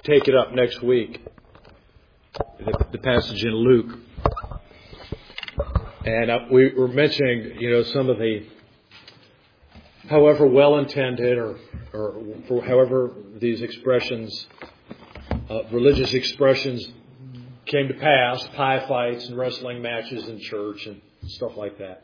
take it up next week, the passage in Luke. And we were mentioning, some of the, however well-intended or for however these expressions, religious expressions came to pass, pie fights and wrestling matches in church and stuff like that.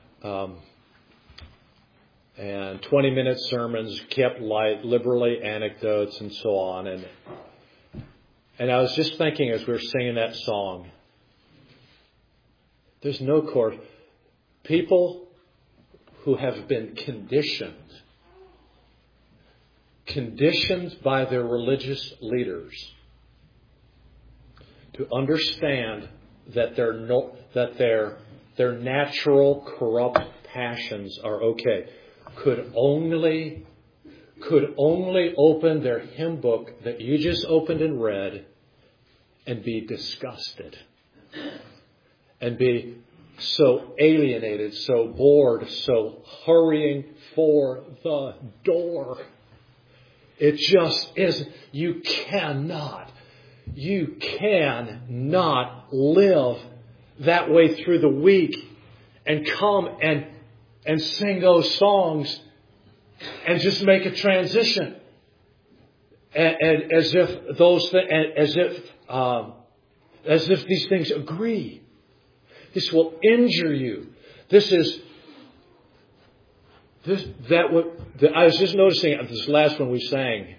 And 20-minute sermons kept light, liberally anecdotes and so on. And I was just thinking as we were singing that song, there's no course. People who have been conditioned by their religious leaders to understand that their natural corrupt passions are okay, could only open their hymn book that you just opened and read and be disgusted and be so alienated, so bored, so hurrying for the door. It just isn't. You cannot live that way through the week and come and sing those songs and just make a transition, and as if these things agree. This will injure you. I was just noticing this last one we sang.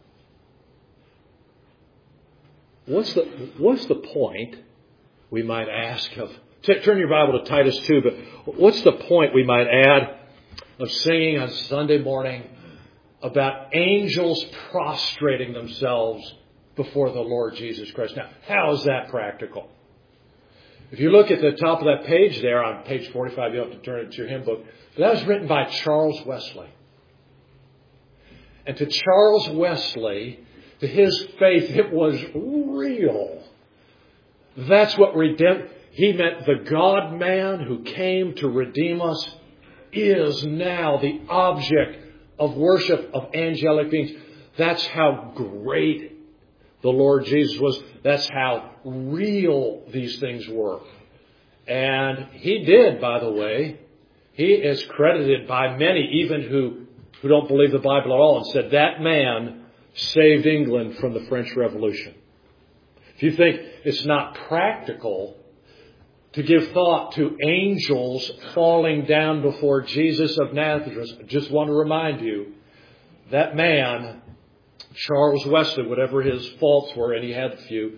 What's the point? We might ask of. Turn your Bible to Titus 2, but what's the point, we might add, of singing on Sunday morning about angels prostrating themselves before the Lord Jesus Christ? Now, how is that practical? If you look at the top of that page there, on page 45, you have to turn it to your hymn book. That was written by Charles Wesley. And to Charles Wesley, to his faith, it was real. That's what he meant. The God-man who came to redeem us is now the object of worship of angelic beings. That's how great the Lord Jesus was. That's how real these things were. And he did, by the way. He is credited by many, even who don't believe the Bible at all, and said that man saved England from the French Revolution. If you think it's not practical to give thought to angels falling down before Jesus of Nazareth, I just want to remind you, that man, Charles Wesley, whatever his faults were, and he had a few,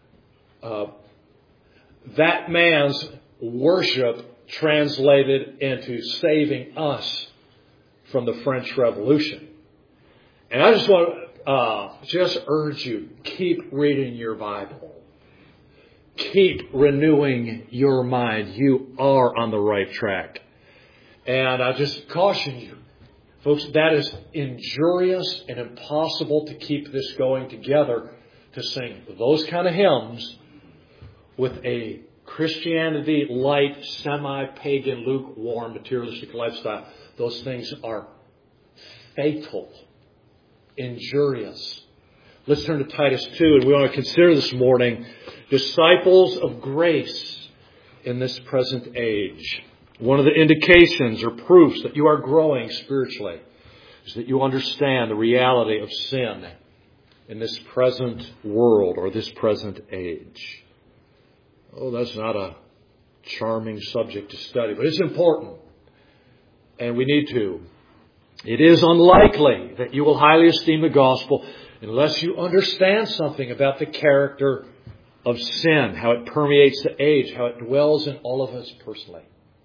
that man's worship translated into saving us from the French Revolution. And I just want to urge you, keep reading your Bible. Keep renewing your mind. You are on the right track. And I just caution you, folks, that is injurious and impossible to keep this going together, to sing those kind of hymns with a Christianity light, semi-pagan, lukewarm, materialistic lifestyle. Those things are fatal, injurious. Let's turn to Titus 2, and we want to consider this morning disciples of grace in this present age. One of the indications or proofs that you are growing spiritually is that you understand the reality of sin in this present world or this present age. Oh, that's not a charming subject to study, but it's important. And we need to. It is unlikely that you will highly esteem the gospel unless you understand something about the character of sin, how it permeates the age, how it dwells in all of us personally.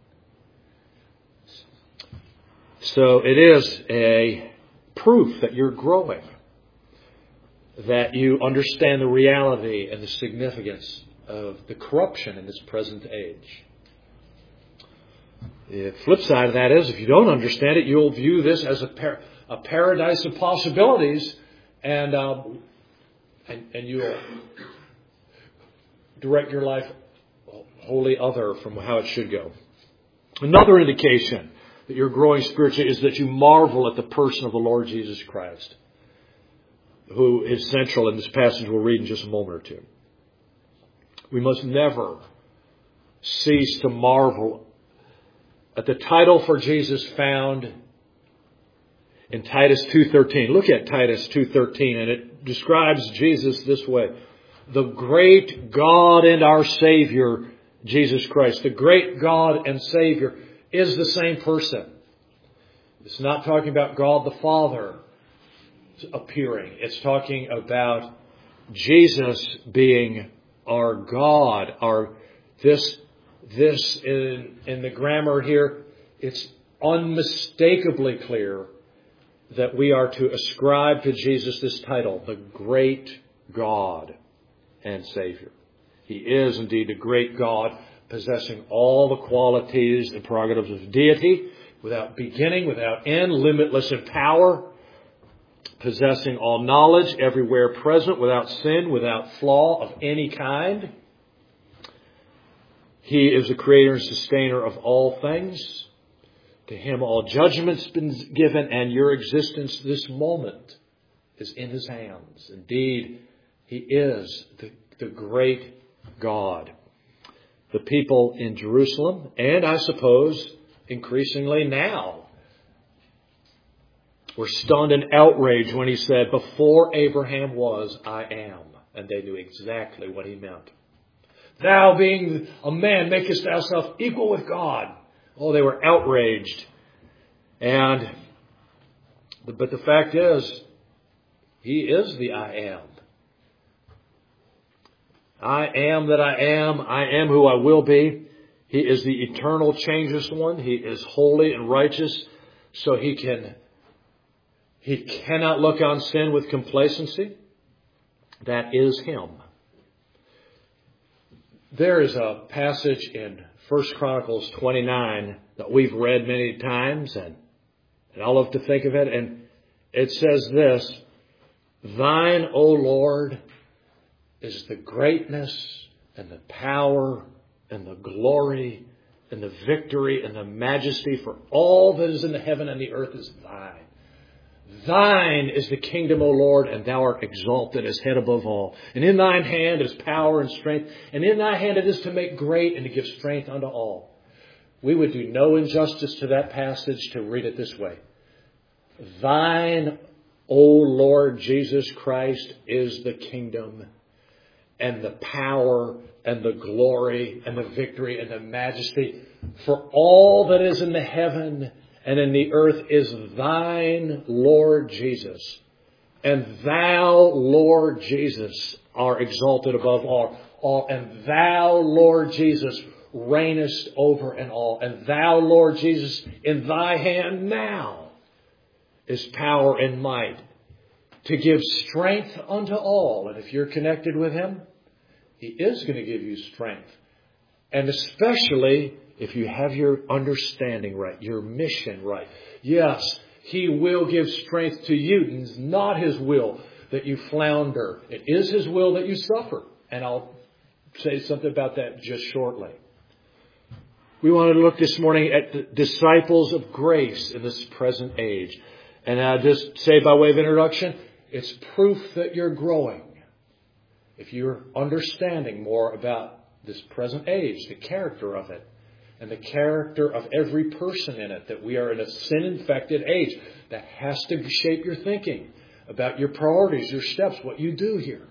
So it is a proof that you're growing, that you understand the reality and the significance of the corruption in this present age. The flip side of that is, if you don't understand it, you'll view this as a paradise of possibilities, and you'll direct your life wholly other from how it should go. Another indication that you're growing spiritually is that you marvel at the person of the Lord Jesus Christ. who is central in this passage we'll read in just a moment or two. We must never cease to marvel at the title for Jesus found in Titus 2:13. Look at Titus 2:13, and it describes Jesus this way. The great God and our Savior, Jesus Christ. The great God and Savior is the same person. It's not talking about God the Father appearing. It's talking about Jesus being our God. This in the grammar here, it's unmistakably clear that we are to ascribe to Jesus this title, the great God and Savior. He is indeed a great God, possessing all the qualities and prerogatives of deity, without beginning, without end, limitless in power, possessing all knowledge, everywhere present, without sin, without flaw of any kind. He is the creator and sustainer of all things. To Him all judgment's been given, and your existence this moment is in His hands. Indeed, He is the great God. The people in Jerusalem, and I suppose increasingly now, were stunned and outraged when He said, before Abraham was, I am. And they knew exactly what He meant. Thou being a man, makest thyself equal with God. Oh, they were outraged. But the fact is, He is the I am. I am that I am who I will be. He is the eternal, changeless one. He is holy and righteous, so He cannot look on sin with complacency. That is Him. There is a passage in 1 Chronicles 29 that we've read many times, and I love to think of it, and it says this, Thine, O Lord, is the greatness and the power and the glory and the victory and the majesty, for all that is in the heaven and the earth is Thine. Thine is the kingdom, O Lord, and Thou art exalted as head above all. And in Thine hand is power and strength, and in Thy hand it is to make great and to give strength unto all. We would do no injustice to that passage to read it this way. Thine, O Lord Jesus Christ, is the kingdom and the power and the glory and the victory and the majesty. For all that is in the heaven and in the earth is Thine, Lord Jesus. And Thou, Lord Jesus, are exalted above all. And Thou, Lord Jesus, reignest over and all. And Thou, Lord Jesus, in Thy hand now is power and might to give strength unto all. And if you're connected with Him, He is going to give you strength. And especially if you have your understanding right, your mission right. Yes, He will give strength to you. It's not His will that you flounder. It is His will that you suffer. And I'll say something about that just shortly. We wanted to look this morning at the disciples of grace in this present age. And I'll just say by way of introduction, it's proof that you're growing. If you're understanding more about this present age, the character of it, and the character of every person in it, that we are in a sin-infected age that has to shape your thinking about your priorities, your steps, what you do here.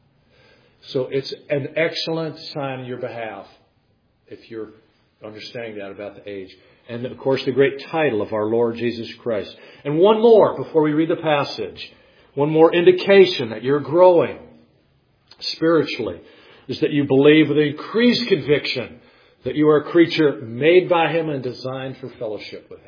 So it's an excellent sign on your behalf if you're understanding that about the age. And of course, the great title of our Lord Jesus Christ. And one more before we read the passage. One more indication that you're growing spiritually is that you believe with increased conviction that you are a creature made by Him and designed for fellowship with Him.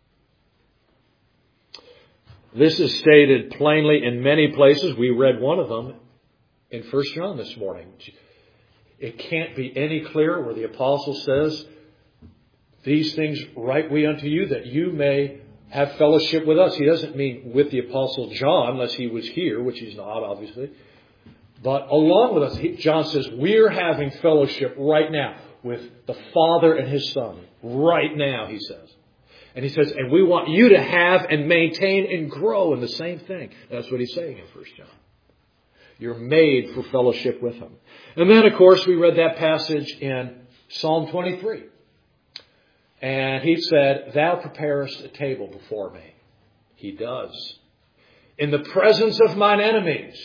This is stated plainly in many places. We read one of them in 1 John this morning. It can't be any clearer where the apostle says, these things write we unto you that you may have fellowship with us. He doesn't mean with the apostle John, unless he was here, which he's not, obviously. But along with us, John says, we're having fellowship right now with the Father and His Son. Right now, he says. And he says, and we want you to have and maintain and grow in the same thing. That's what he's saying in 1 John. You're made for fellowship with Him. And then, of course, we read that passage in Psalm 23. And He said, Thou preparest a table before me. He does. In the presence of mine enemies.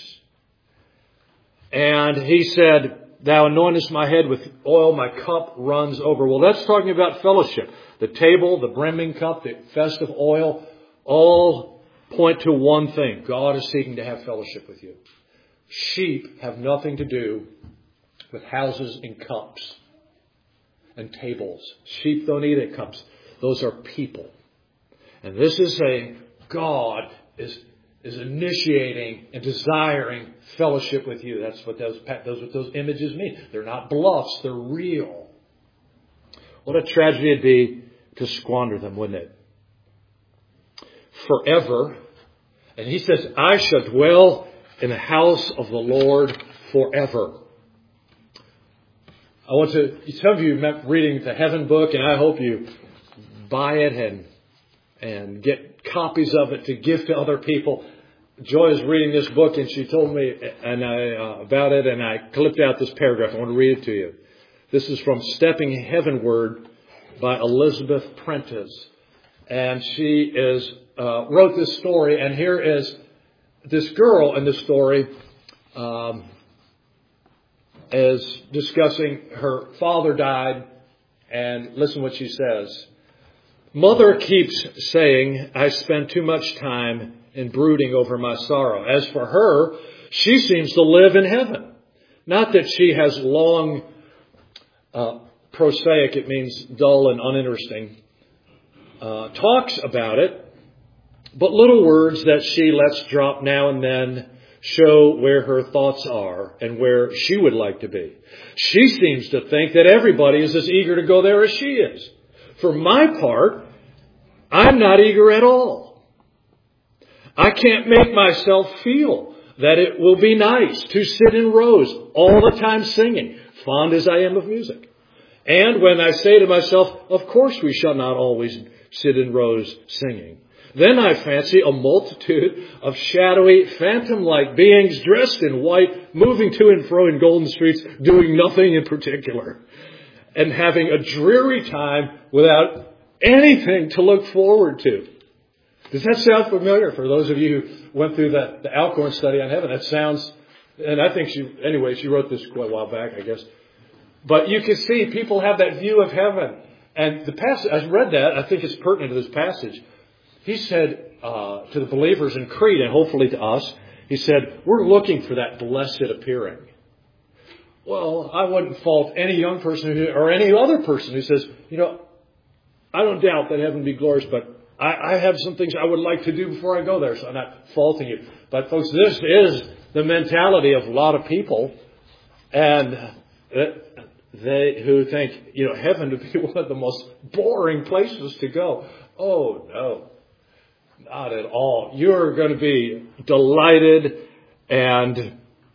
And He said, Thou anointest my head with oil, my cup runs over. Well, that's talking about fellowship. The table, the brimming cup, the festive oil, all point to one thing. God is seeking to have fellowship with you. Sheep have nothing to do with houses and cups and tables. Sheep don't eat at cups. Those are people. And this is saying God is initiating and desiring fellowship with you. That's what those images mean. They're not bluffs. They're real. What a tragedy it'd be to squander them, wouldn't it? Forever. And He says, I shall dwell in the house of the Lord forever. Some of you met reading the Heaven book, and I hope you buy it and get copies of it to give to other people. Joy is reading this book, and she told me about it, and I clipped out this paragraph. I want to read it to you. This is from Stepping Heavenward by Elizabeth Prentice. And she wrote this story, and here is this girl in the story is discussing her father died, and listen what she says. Mother keeps saying I spend too much time in brooding over my sorrow. As for her, she seems to live in heaven. Not that she has long, prosaic, it means dull and uninteresting, talks about it, but little words that she lets drop now and then show where her thoughts are and where she would like to be. She seems to think that everybody is as eager to go there as she is. For my part, I'm not eager at all. I can't make myself feel that it will be nice to sit in rows all the time singing, fond as I am of music. And when I say to myself, of course we shall not always sit in rows singing, then I fancy a multitude of shadowy, phantom-like beings dressed in white, moving to and fro in golden streets, doing nothing in particular, and having a dreary time without anything to look forward to. Does that sound familiar for those of you who went through the Alcorn study on heaven? That sounds, and I think she wrote this quite a while back, I guess. But you can see people have that view of heaven. And the passage, I read that, I think it's pertinent to this passage. He said to the believers in Crete, and hopefully to us, he said, we're looking for that blessed appearing. Well, I wouldn't fault any young person or any other person who says, I don't doubt that heaven be glorious, but I have some things I would like to do before I go there, so I'm not faulting you. But folks, this is the mentality of a lot of people, and they who think, heaven to be one of the most boring places to go. Oh, no. Not at all. You're going to be delighted and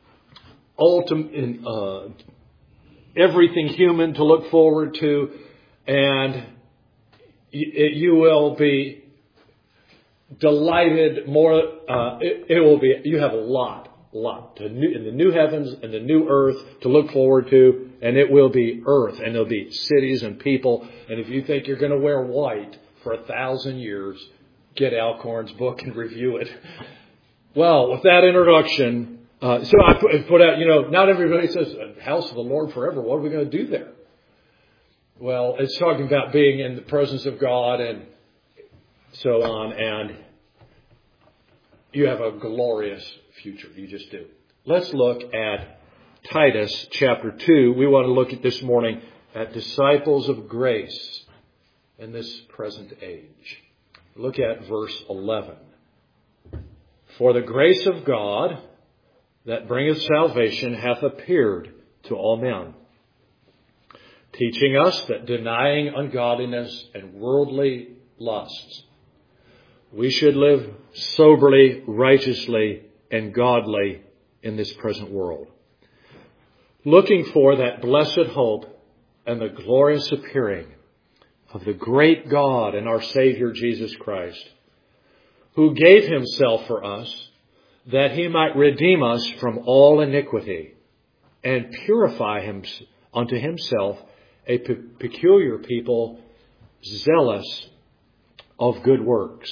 everything human to look forward to, and you will be delighted more. It will be. You have a lot in the new heavens and the new earth to look forward to, and it will be earth, and there'll be cities and people. And if you think you're going to wear white for 1,000 years, get Alcorn's book and review it. Well, with that introduction, so I put out, not everybody says, house of the Lord forever. What are we going to do there? Well, it's talking about being in the presence of God and so on. And you have a glorious future. You just do. Let's look at Titus chapter 2. We want to look at this morning at disciples of grace in this present age. Look at verse 11. For the grace of God that bringeth salvation hath appeared to all men, teaching us that denying ungodliness and worldly lusts, we should live soberly, righteously, and godly in this present world, looking for that blessed hope and the glorious appearing of the great God and our Savior Jesus Christ, who gave himself for us, that He might redeem us from all iniquity and purify Him unto Himself a peculiar people, zealous of good works.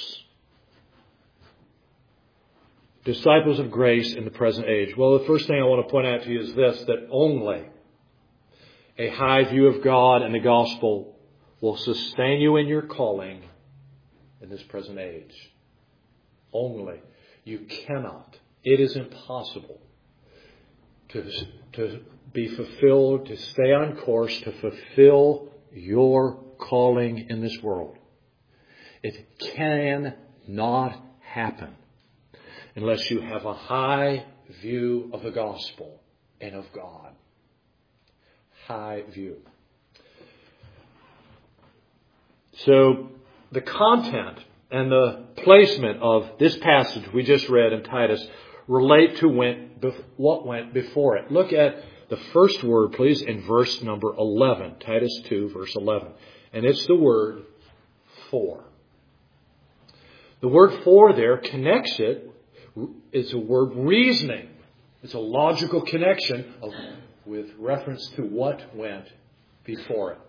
Disciples of grace in the present age. Well, the first thing I want to point out to you is this, that only a high view of God and the gospel will sustain you in your calling in this present age. Only. You cannot. It is impossible to be fulfilled, to stay on course, to fulfill your calling in this world. It cannot happen unless you have a high view of the gospel and of God. High view. So the content and the placement of this passage we just read in Titus relate to what went before it. Look at the first word, please, in verse number 11. Titus 2, verse 11. And it's the word for. The word for there connects it. It's a word reasoning. It's a logical connection with reference to what went before it.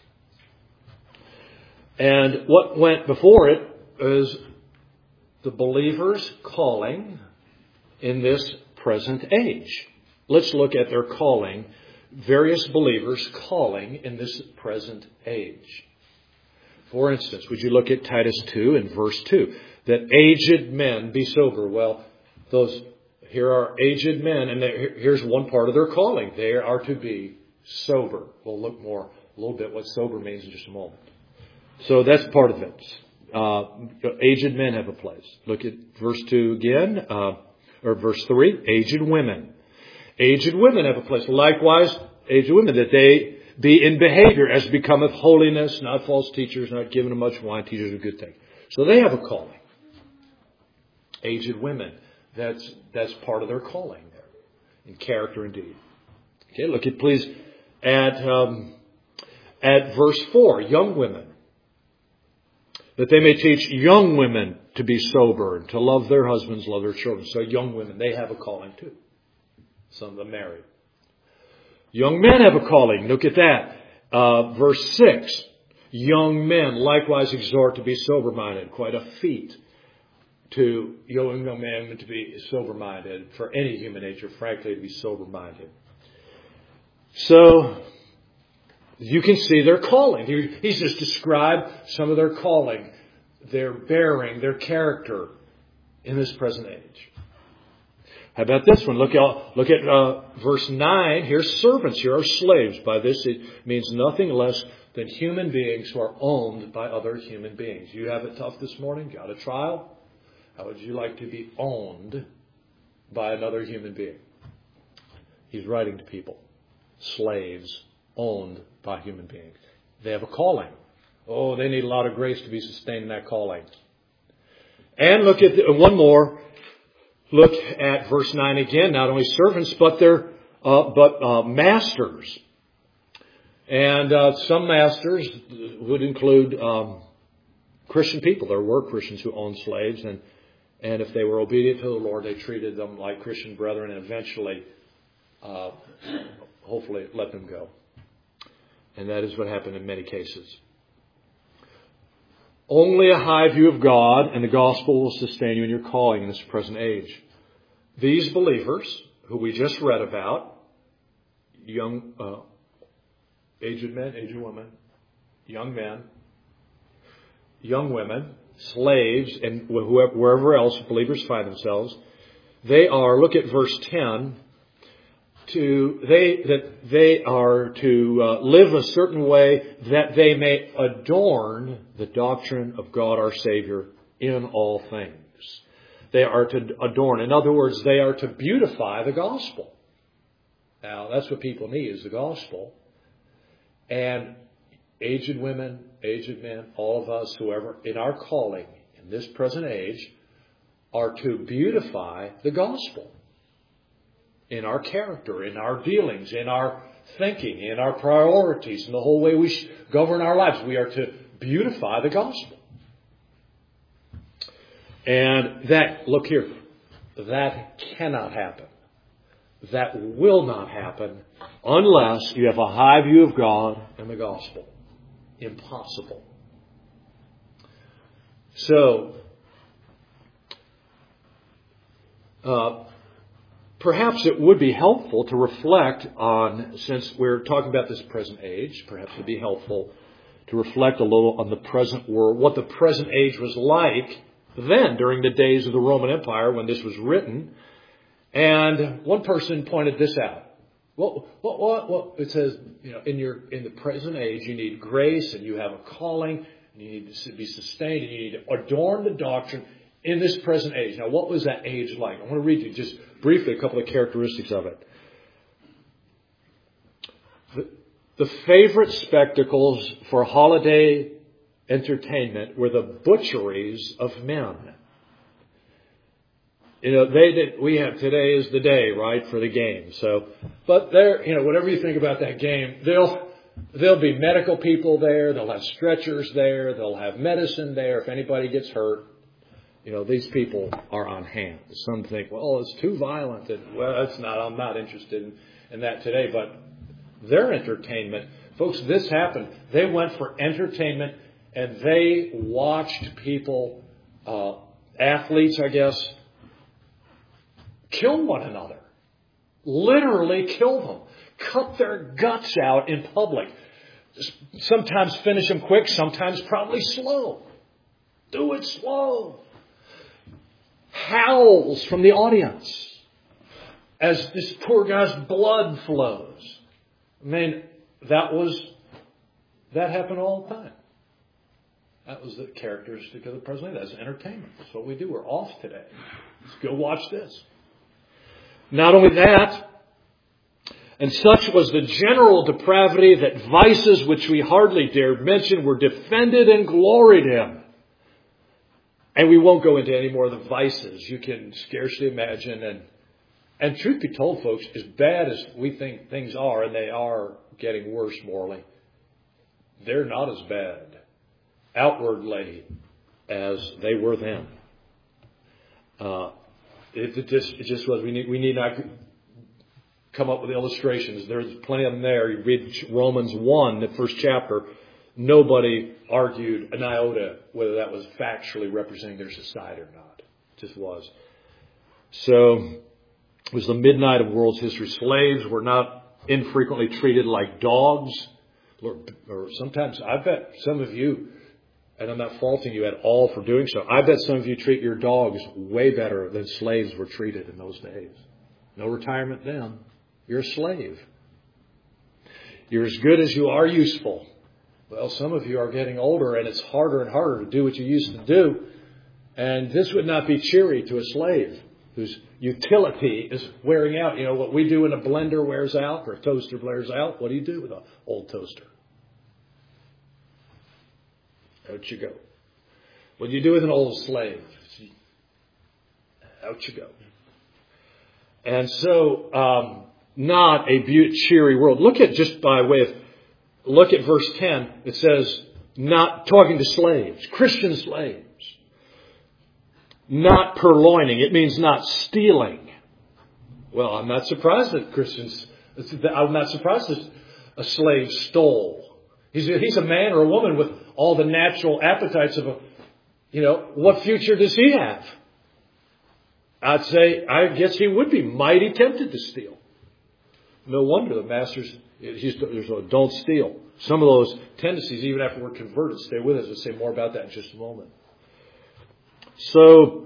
And what went before it is the believer's calling in this present age. Let's look at their calling, various believers' calling in this present age. For instance, would you look at Titus 2 and verse 2? That aged men be sober. Well, here are aged men, and here's one part of their calling. They are to be sober. We'll look a little bit what sober means in just a moment. So that's part of it. Aged men have a place. Look at verse 2 again, or verse 3. Aged women. Aged women have a place. Likewise, aged women, that they be in behavior as becometh holiness, not false teachers, not giving them much wine, teachers of good things. So they have a calling. Aged women. That's part of their calling there. In character and deed. Okay, look at please at verse 4. Young women. That they may teach young women to be sober and to love their husbands, love their children. So young women, they have a calling too. Some of them married. Young men have a calling. Look at that. Verse 6. Young men likewise exhort to be sober-minded. Quite a feat to young men to be sober-minded. For any human nature, frankly, to be sober-minded. So, you can see their calling. He's just described some of their calling, their bearing, their character in this present age. How about this one? Look at verse 9. Here's servants. Here are slaves. By this it means nothing less than human beings who are owned by other human beings. You have it tough this morning? Got a trial? How would you like to be owned by another human being? He's writing to people. Slaves owned by human beings. They have a calling. Oh, they need a lot of grace to be sustained in that calling. And look at one more. Look at verse 9 again. Not only servants, but masters. And some masters would include Christian people. There were Christians who owned slaves, and if they were obedient to the Lord, they treated them like Christian brethren, and eventually, hopefully, let them go. And that is what happened in many cases. Only a high view of God and the gospel will sustain you in your calling in this present age. These believers, who we just read about, young, aged men, aged women, young men, young women, slaves, and wherever else believers find themselves, they are, look at verse 10, they are to live a certain way that they may adorn the doctrine of God our Savior in all things. They are to adorn. In other words, they are to beautify the gospel. Now, that's what people need, is the gospel. And aged women, aged men, all of us, whoever, in our calling in this present age, are to beautify the gospel. In our character, in our dealings, in our thinking, in our priorities, in the whole way we govern our lives. We are to beautify the gospel. And that, look here, that cannot happen. That will not happen unless you have a high view of God and the gospel. Impossible. So, perhaps it would be helpful to reflect on, since we're talking about this present age, perhaps it would be helpful to reflect a little on the present world, what the present age was like then, during the days of the Roman Empire when this was written. And one person pointed this out. Well, it says, in the present age, you need grace and you have a calling, and you need to be sustained, and you need to adorn the doctrine in this present age. Now, what was that age like? I want to read you just briefly a couple of characteristics of it. The favorite spectacles for holiday entertainment were the butcheries of men. We have today is the day, right, for the game. So, but there, whatever you think about that game, there'll be medical people there. They'll have stretchers there. They'll have medicine there. If anybody gets hurt, these people are on hand. Some think, well, it's too violent. Well, it's not. I'm not interested in that today. But their entertainment, folks, this happened. They went for entertainment and they watched people, athletes, I guess, kill one another. Literally kill them. Cut their guts out in public. Sometimes finish them quick, sometimes probably slow. Do it slow. Howls from the audience as this poor guy's blood flows. I mean, that happened all the time. That was the characteristic of the present. That's entertainment. That's what we do. We're off today. Let's go watch this. Not only that, and such was the general depravity that vices which we hardly dared mention were defended and gloried in. And we won't go into any more of the vices. You can scarcely imagine. And truth be told, folks, as bad as we think things are, and they are getting worse morally, they're not as bad outwardly as they were then. It just was. We need not come up with illustrations. There's plenty of them there. You read Romans 1, the first chapter. Nobody argued an iota whether that was factually representing their society or not. It just was. So it was the midnight of world's history. Slaves were not infrequently treated like dogs. Or sometimes, I bet some of you, and I'm not faulting you at all for doing so, I bet some of you treat your dogs way better than slaves were treated in those days. No retirement then. You're a slave. You're as good as you are useful. Well, some of you are getting older and it's harder and harder to do what you used to do. And this would not be cheery to a slave whose utility is wearing out. What we do when a blender wears out or a toaster wears out, what do you do with an old toaster? Out you go. What do you do with an old slave? Out you go. And so, not a cheery world. Look at verse 10. It says, not talking to slaves, Christian slaves. Not purloining. It means not stealing. Well, I'm not surprised that I'm not surprised that a slave stole. He's a man or a woman with all the natural appetites of what future does he have? I guess he would be mighty tempted to steal. No wonder the masters, don't steal. Some of those tendencies, even after we're converted, stay with us. We'll say more about that in just a moment. So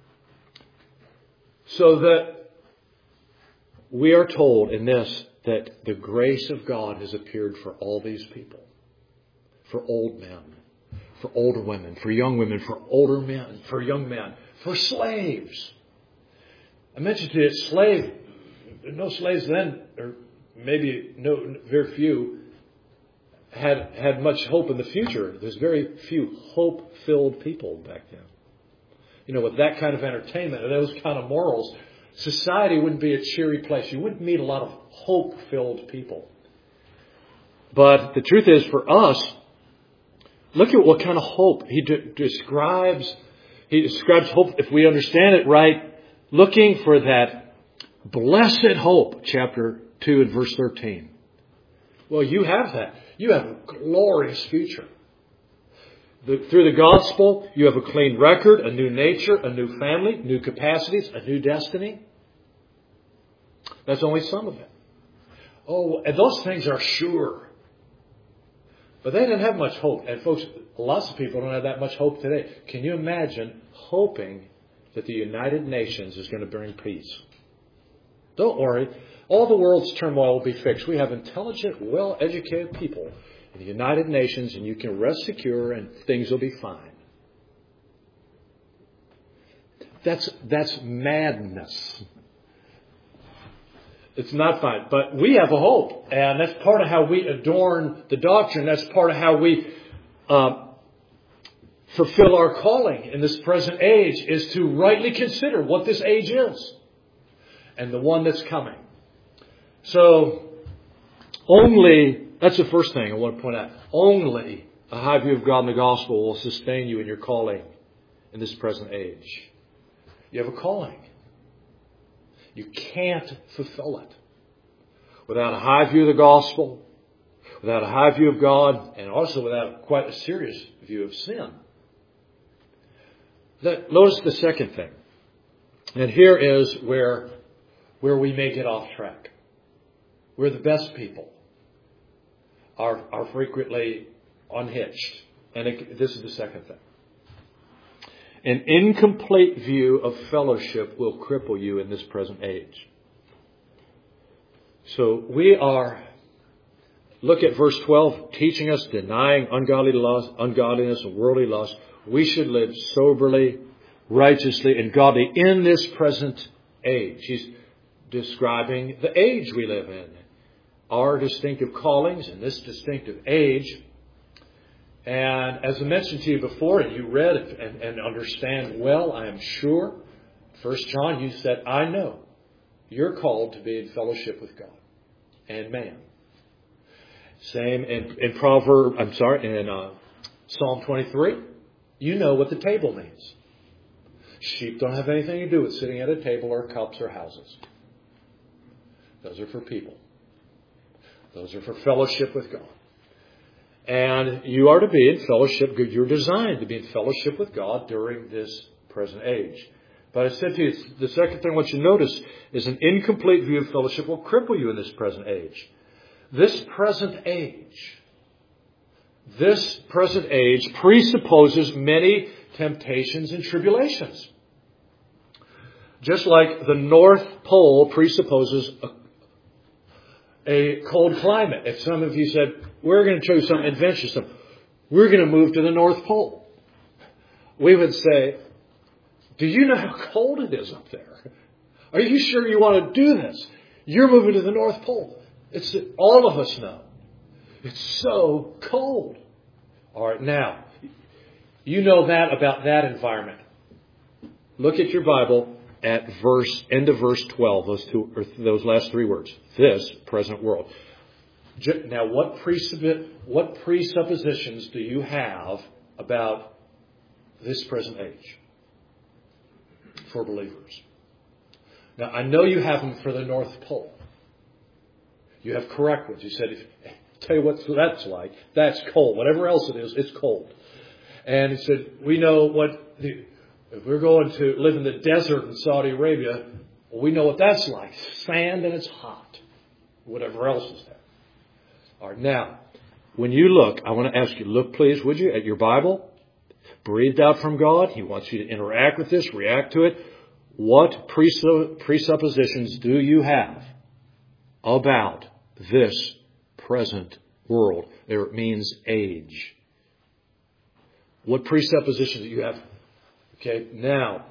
that we are told in this that the grace of God has appeared for all these people. For old men, for older women, for young women, for older men, for young men, for slaves. I mentioned to you, no slaves then, or maybe very few, had much hope in the future. There's very few hope-filled people back then. With that kind of entertainment and those kind of morals, society wouldn't be a cheery place. You wouldn't meet a lot of hope-filled people. But the truth is, for us, look at what kind of hope he describes. He describes hope, if we understand it right, looking for that blessed hope, chapter 2 and verse 13. Well, you have that. You have a glorious future. Through the gospel, you have a clean record, a new nature, a new family, new capacities, a new destiny. That's only some of it. Oh, and those things are sure. But they didn't have much hope. And folks, lots of people don't have that much hope today. Can you imagine hoping that the United Nations is going to bring peace? Don't worry. All the world's turmoil will be fixed. We have intelligent, well-educated people in the United Nations, and you can rest secure and things will be fine. That's madness. It's not fine. But we have a hope. And that's part of how we adorn the doctrine. That's part of how we fulfill our calling in this present age, is to rightly consider what this age is and the one that's coming. So, that's the first thing I want to point out. Only a high view of God and the gospel will sustain you in your calling in this present age. You have a calling. You can't fulfill it without a high view of the gospel, without a high view of God, and also without quite a serious view of sin. Notice the second thing. And here is where we may get off track. Where the best people are frequently unhitched. And this is the second thing. An incomplete view of fellowship will cripple you in this present age. So look at verse 12, teaching us, denying ungodliness and worldly lust. We should live soberly, righteously, and godly in this present age. He's describing the age we live in. Our distinctive callings in this distinctive age. And as I mentioned to you before, and you read and understand well, I am sure, 1 John, you said, I know you're called to be in fellowship with God and man. Same in Psalm 23. You know what the table means. Sheep don't have anything to do with sitting at a table or cups or houses. Those are for people. Those are for fellowship with God. And you are to be in fellowship. You're designed to be in fellowship with God during this present age. But I said to you, the second thing I want you to notice is an incomplete view of fellowship will cripple you in this present age. This present age presupposes many temptations and tribulations. Just like the North Pole presupposes a cold climate. If some of you said, we're going to show you something adventurous, we're going to move to the North Pole, we would say, do you know how cold it is up there? Are you sure you want to do this? You're moving to the North Pole. All of us know. It's so cold. All right, now, you know that about that environment. Look at your Bible at end of verse 12, those last three words. This present world. Now, what presuppositions do you have about this present age for believers? Now, I know you have them for the North Pole. You have correct ones. You said, tell you what that's like. That's cold. Whatever else it is, it's cold. And he said, we know if we're going to live in the desert in Saudi Arabia, well, we know what that's like. Sand and it's hot. Whatever else is there. All right, now, when you look, I want to ask you, look please, would you, at your Bible, breathed out from God. He wants you to interact with this, react to it. What presuppositions do you have about this present world? It means age. What presuppositions do you have? Okay, now,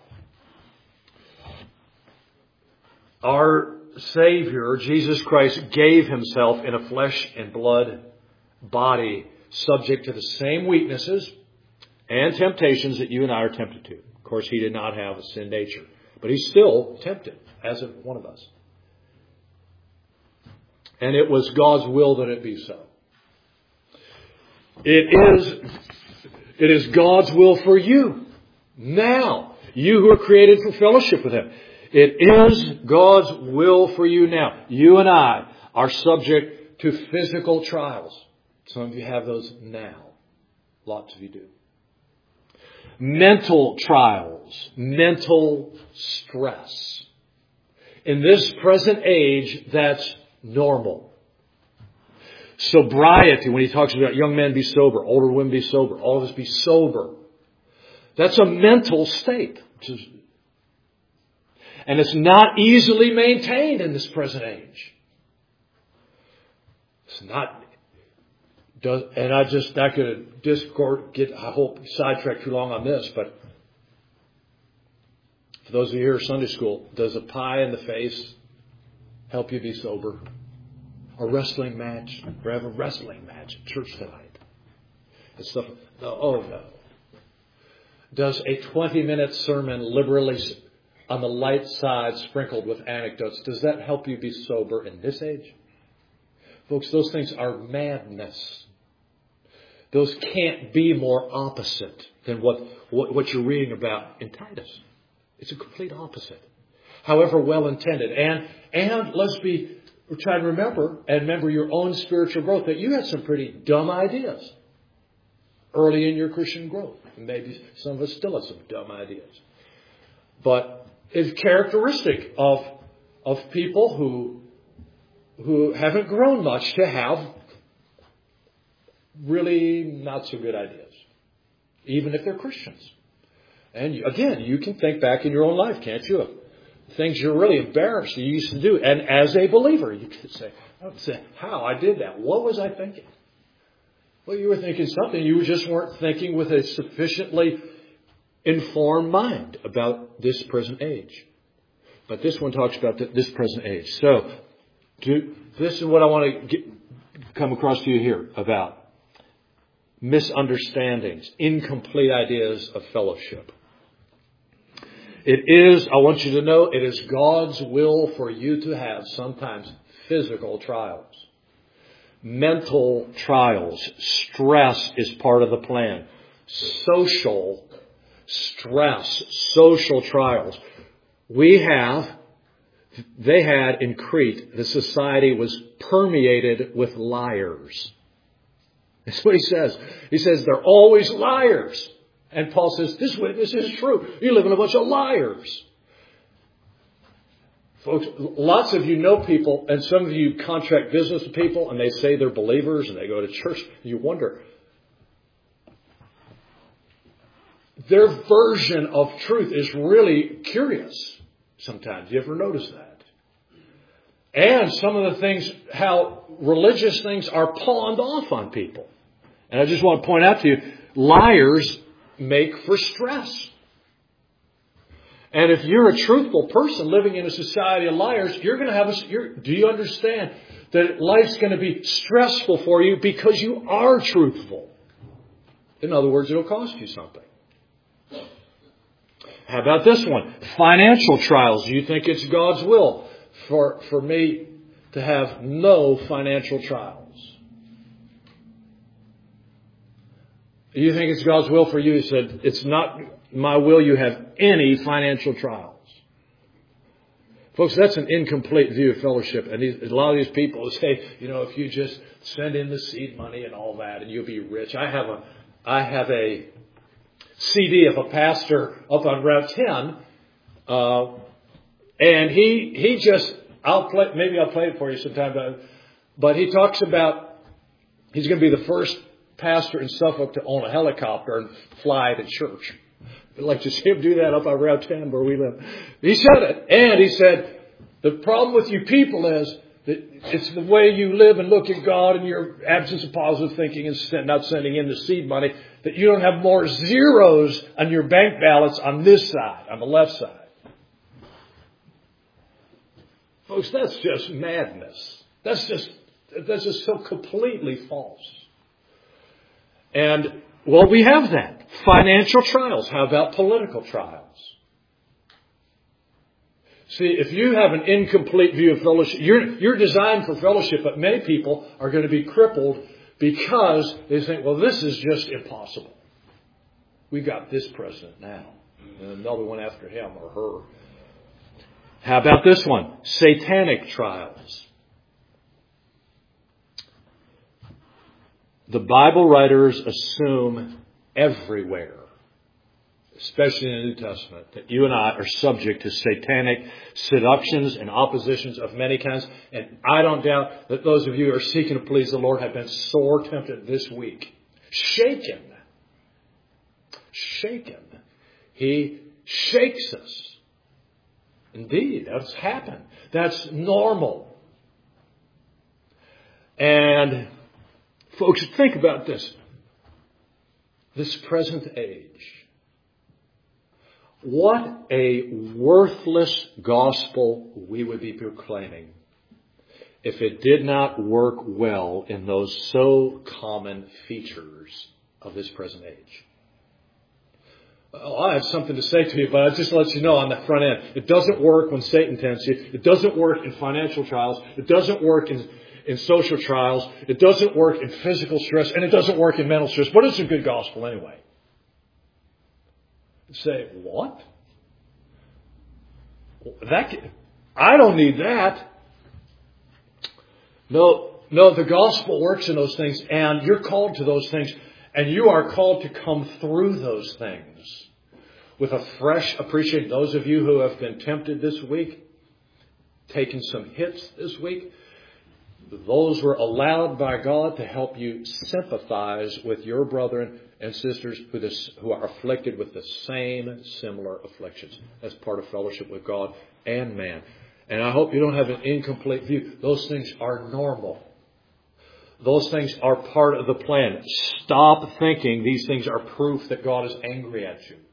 our Savior, Jesus Christ, gave himself in a flesh and blood body subject to the same weaknesses and temptations that you and I are tempted to. Of course, he did not have a sin nature, but he's still tempted, as of one of us. And it was God's will that it be so. It is God's will for you. Now, you who are created for fellowship with him. It is God's will for you now. You and I are subject to physical trials. Some of you have those now. Lots of you do. Mental trials. Mental stress. In this present age, that's normal. Sobriety, when he talks about young men be sober, older women be sober, all of us be sober. That's a mental state. And it's not easily maintained in this present age. It's not. And I could I hope, sidetrack too long on this, but for those of you here at Sunday school, does a pie in the face help you be sober? A wrestling match? We have a wrestling match at church tonight. And stuff. Oh no. Does a 20-minute sermon liberally on the light side sprinkled with anecdotes, does that help you be sober in this age? Folks, those things are madness. Those can't be more opposite than what you're reading about in Titus. It's a complete opposite. However well intended. And let's try to remember your own spiritual growth, that you had some pretty dumb ideas early in your Christian growth. Maybe some of us still have some dumb ideas. But it's characteristic of people who haven't grown much to have really not so good ideas, even if they're Christians. And again, you can think back in your own life, can't you? Things you're really embarrassed you used to do. And as a believer, you could say, how I did that. What was I thinking? Well, you were thinking something. You just weren't thinking with a sufficiently informed mind about this present age. But this one talks about this present age. So, this is what I want to come across to you here about misunderstandings, incomplete ideas of fellowship. I want you to know, it is God's will for you to have sometimes physical trials. Mental trials. Stress is part of the plan. Social stress. Social trials. They had in Crete, the society was permeated with liars. That's what he says. He says they're always liars. And Paul says, this witness is true. You live in a bunch of liars. Folks, lots of you know people, and some of you contract business with people, and they say they're believers, and they go to church. You wonder, their version of truth is really curious sometimes. You ever notice that? And some of the things, how religious things are pawned off on people. And I just want to point out to you, liars make for stress. And if you're a truthful person living in a society of liars, you're going to have do you understand that life's going to be stressful for you because you are truthful? In other words, it'll cost you something. How about this one? Financial trials. Do you think it's God's will for me to have no financial trials? Do you think it's God's will for you? He said, it's not my will you have any financial trials. Folks, that's an incomplete view of fellowship. And a lot of these people say, if you just send in the seed money and all that and you'll be rich. I have a CD of a pastor up on Route 10. And he just, maybe I'll play it for you sometime. But he talks about, he's going to be the first pastor in Suffolk to own a helicopter and fly to church. I'd like to see him do that up on Route 10 where we live. He said it. And he said, the problem with you people is that it's the way you live and look at God and your absence of positive thinking and not sending in the seed money, that you don't have more zeros on your bank balance on this side, on the left side. Folks, that's just madness. That's just so completely false. And, well, we have that. Financial trials. How about political trials? See, if you have an incomplete view of fellowship, you're designed for fellowship, but many people are going to be crippled because they think, well, this is just impossible. We got this president now, and another one after him or her. How about this one? Satanic trials. The Bible writers assume everywhere, especially in the New Testament, that you and I are subject to satanic seductions and oppositions of many kinds. And I don't doubt that those of you who are seeking to please the Lord have been sore tempted this week. Shaken. He shakes us. Indeed, that's happened. That's normal. And folks, think about this. This present age. What a worthless gospel we would be proclaiming if it did not work well in those so common features of this present age. I have something to say to you, but I'll just let you know on the front end. It doesn't work when Satan tempts you. It doesn't work in financial trials. It doesn't work in social trials. It doesn't work in physical stress. And it doesn't work in mental stress. But it's a good gospel anyway. You say, what? I don't need that. No, the gospel works in those things. And you're called to those things. And you are called to come through those things with a fresh appreciation. Those of you who have been tempted this week, taken some hits this week, those were allowed by God to help you sympathize with your brethren and sisters who are afflicted with the same similar afflictions. That's part of fellowship with God and man. And I hope you don't have an incomplete view. Those things are normal. Those things are part of the plan. Stop thinking these things are proof that God is angry at you.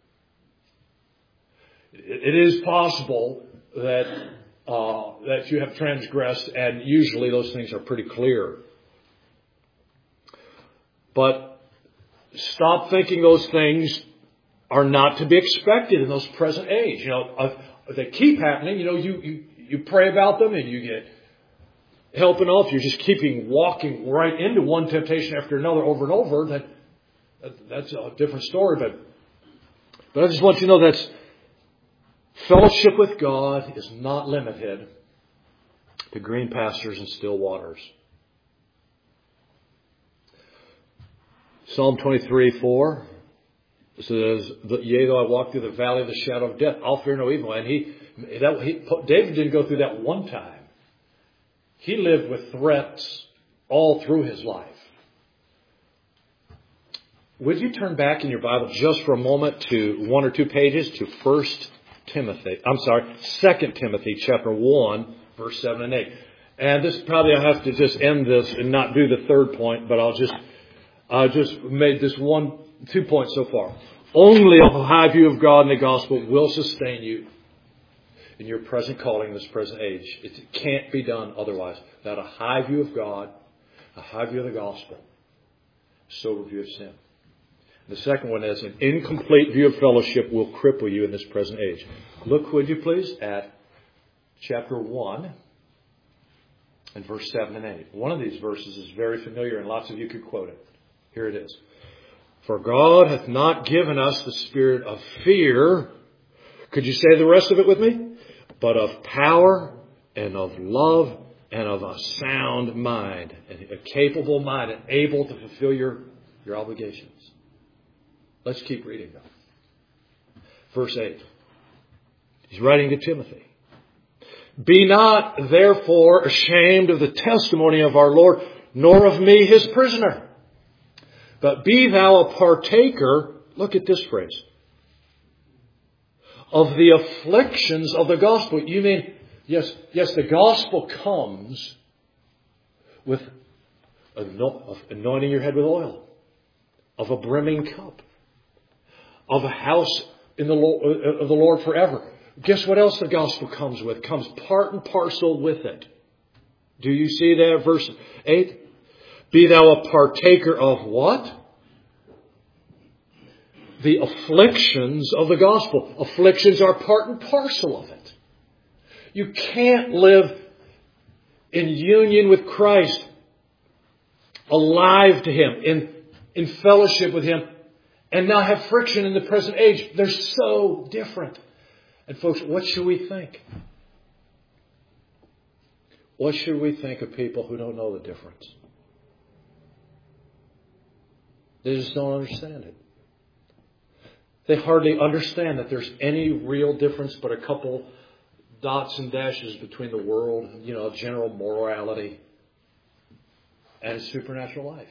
It is possible that you have transgressed, and usually those things are pretty clear. But stop thinking those things are not to be expected in those present age. They keep happening. You pray about them and you get helping off. You're just walking right into one temptation after another over and over. That's a different story. But I just want you to know that fellowship with God is not limited to green pastures and still waters. Psalm 23:4 says, "Yea, though I walk through the valley of the shadow of death, I'll fear no evil." And David didn't go through that one time. He lived with threats all through his life. Would you turn back in your Bible just for a moment to one or two pages to 2 Timothy chapter 1, verse 7 and 8. And this probably I have to just end this and not do the third point, but I just made this 2 points so far. Only a high view of God and the gospel will sustain you in your present calling in this present age. It can't be done otherwise. Without a high view of God, a high view of the gospel, sober view of sin. The second one is an incomplete view of fellowship will cripple you in this present age. Look, would you please, at chapter 1 and verse 7 and 8. One of these verses is very familiar and lots of you could quote it. Here it is. "For God hath not given us the spirit of fear." Could you say the rest of it with me? "But of power and of love and of a sound mind." A capable mind and able to fulfill your obligations. Let's keep reading though. Verse 8. He's writing to Timothy. "Be not therefore ashamed of the testimony of our Lord, nor of me his prisoner. But be thou a partaker," look at this phrase, "of the afflictions of the gospel." You mean, yes, the gospel comes with of anointing your head with oil, of a brimming cup, of a house of the Lord forever. Guess what else the gospel comes with? Comes part and parcel with it. Do you see that? Verse 8. "Be thou a partaker of" what? The afflictions of the gospel. Afflictions are part and parcel of it. You can't live in union with Christ, alive to Him, in fellowship with Him, and not have friction in the present age. They're so different. And folks, what should we think? What should we think of people who don't know the difference? They just don't understand it. They hardly understand that there's any real difference but a couple dots and dashes between the world, general morality and supernatural life.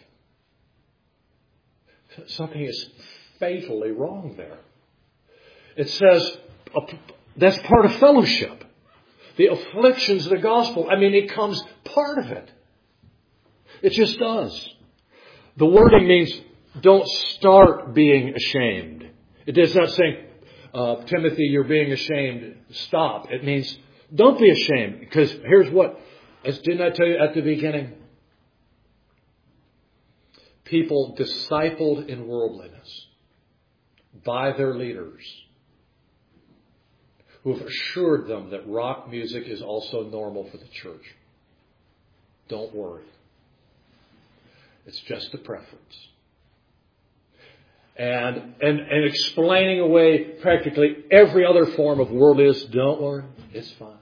Something is fatally wrong there. It says that's part of fellowship. The afflictions of the gospel. It comes part of it. It just does. The wording means don't start being ashamed. It does not say, Timothy, you're being ashamed. Stop. It means don't be ashamed. Because here's what, didn't I tell you at the beginning? People discipled in worldliness by their leaders who have assured them that rock music is also normal for the church. Don't worry. It's just a preference. And explaining away practically every other form of worldliness, don't worry, it's fine.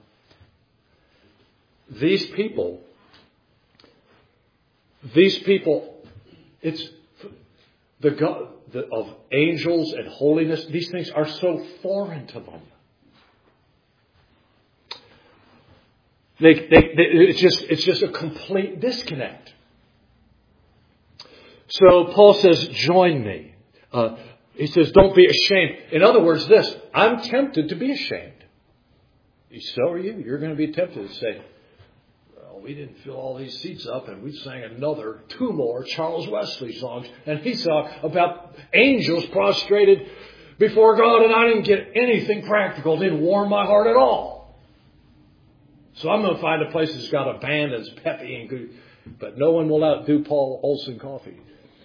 These people, it's the God of angels and holiness. These things are so foreign to them. It's just a complete disconnect. So Paul says, join me. He says, don't be ashamed. In other words, I'm tempted to be ashamed. So are you. You're going to be tempted to say, well, we didn't fill all these seats up and we sang two more Charles Wesley songs. And he saw about angels prostrated before God and I didn't get anything practical. It didn't warm my heart at all. So I'm going to find a place that's got a band that's peppy and good. But no one will outdo Paul Olson Coffee.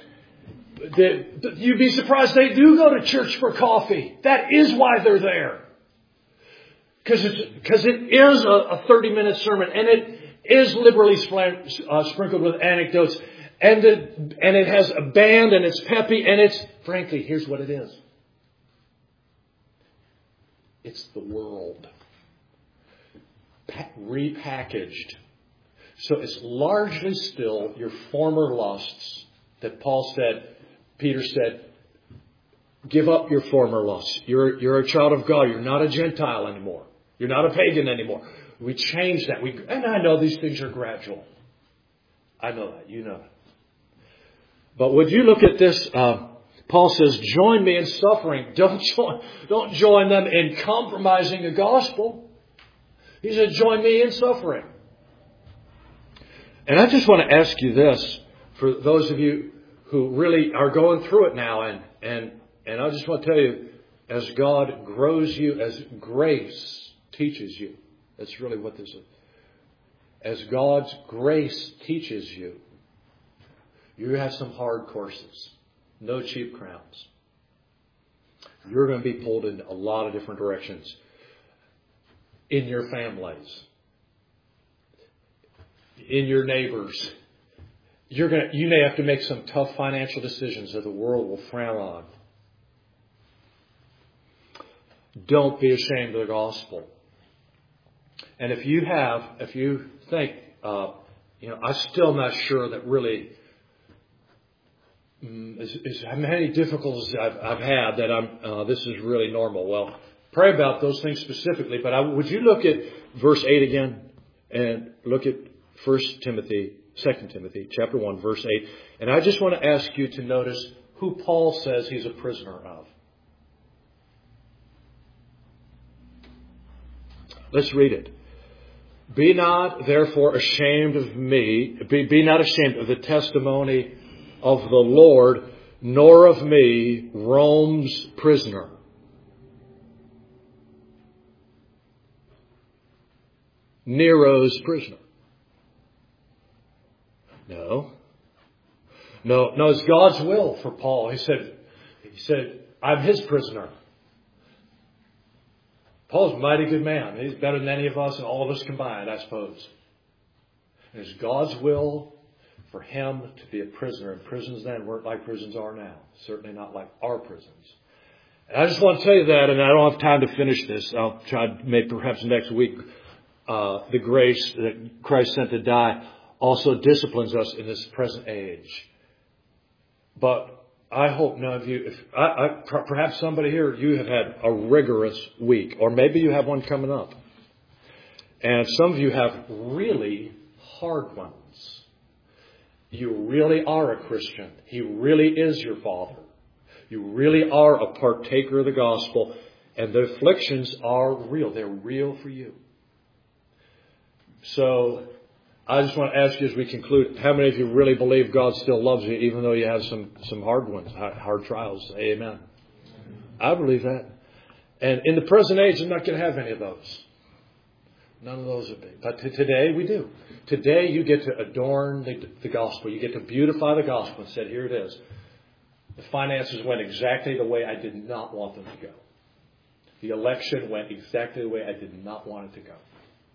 You'd be surprised they do go to church for coffee. That is why they're there. Because it is a 30-minute sermon, and it is liberally sprinkled with anecdotes, and it has a band, and it's peppy, and it's, frankly, here's what it is. It's the world. Repackaged. So it's largely still your former lusts that Peter said, give up your former lusts. You're a child of God. You're not a Gentile anymore. You're not a pagan anymore. We changed that. And I know these things are gradual. I know that. You know that. But would you look at this? Paul says, join me in suffering. Don't join them in compromising the gospel. He said, join me in suffering. And I just want to ask you this, for those of you who really are going through it now, and I just want to tell you, as God grows you, as grace teaches you, that's really what this is. As God's grace teaches you, you have some hard courses, no cheap crowns. You're going to be pulled in a lot of different directions in your families, in your neighbors. You may have to make some tough financial decisions that the world will frown on. Don't be ashamed of the gospel. And if you think, I'm still not sure that really, as many difficulties I've had that this is really normal. Well, pray about those things specifically. But would you look at verse 8 again and look at 2 Timothy chapter 1, verse 8. And I just want to ask you to notice who Paul says he's a prisoner of. Let's read it. Be not therefore ashamed of me. Be not ashamed of the testimony of the Lord, nor of me, Rome's prisoner. Nero's prisoner. No, it's God's will for Paul. He said, I'm his prisoner. Paul's a mighty good man. He's better than any of us and all of us combined, I suppose. And it's God's will for him to be a prisoner. And prisons then weren't like prisons are now. Certainly not like our prisons. And I just want to tell you that, and I don't have time to finish this. I'll try maybe perhaps next week. the grace that Christ sent to die also disciplines us in this present age. But I hope none of you, perhaps somebody here, you have had a rigorous week, or maybe you have one coming up. And some of you have really hard ones. You really are a Christian. He really is your Father. You really are a partaker of the gospel. And the afflictions are real. They're real for you. So I just want to ask you as we conclude, how many of you really believe God still loves you even though you have some hard ones, hard trials? Amen. I believe that. And in the present age, I'm not going to have any of those. None of those would be. But today we do. Today you get to adorn the gospel. You get to beautify the gospel and say, here it is. The finances went exactly the way I did not want them to go. The election went exactly the way I did not want it to go.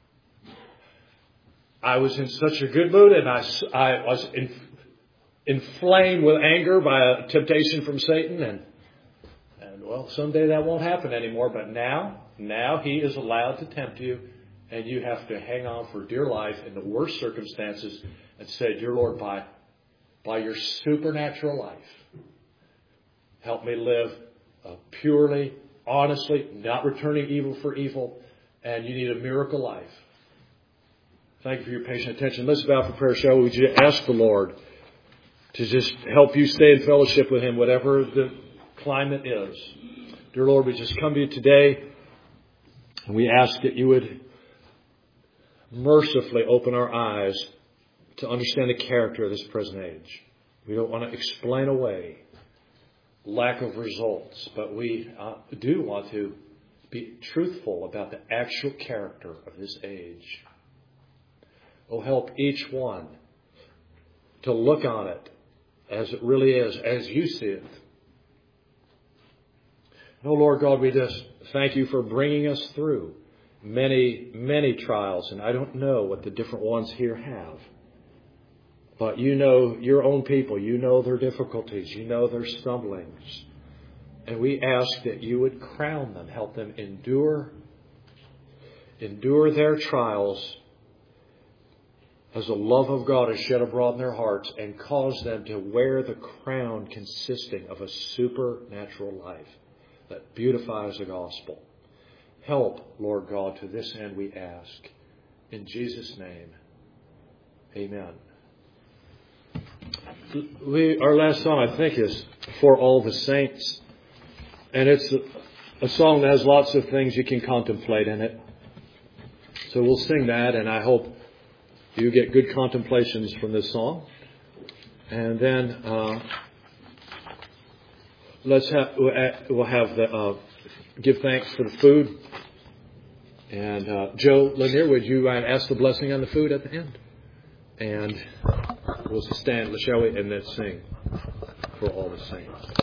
I was in such a good mood, and I was inflamed with anger by a temptation from Satan, and well, someday that won't happen anymore. But now he is allowed to tempt you, and you have to hang on for dear life in the worst circumstances and say, dear Lord, by your supernatural life, help me live purely, honestly, not returning evil for evil, and you need a miracle life. Thank you for your patient attention. Let's bow for prayer, shall we? Would you ask the Lord to just help you stay in fellowship with Him, whatever the climate is. Dear Lord, we just come to you today, and we ask that you would mercifully open our eyes to understand the character of this present age. We don't want to explain away lack of results, but we do want to be truthful about the actual character of this age. Oh, help each one to look on it as it really is, as you see it. Oh, Lord God, we just thank you for bringing us through many, many trials, and I don't know what the different ones here have. But you know your own people. You know their difficulties. You know their stumblings. And we ask that you would crown them, help them endure their trials as the love of God is shed abroad in their hearts, and cause them to wear the crown consisting of a supernatural life that beautifies the gospel. Help, Lord God, to this end we ask. In Jesus' name, amen. Our last song, I think, is For All the Saints. And it's a song that has lots of things you can contemplate in it. So we'll sing that, and I hope you get good contemplations from this song. And then we'll have the give thanks for the food. And Joe Lanier, would you ask the blessing on the food at the end? And we'll stand, shall we, and then sing For All the Saints.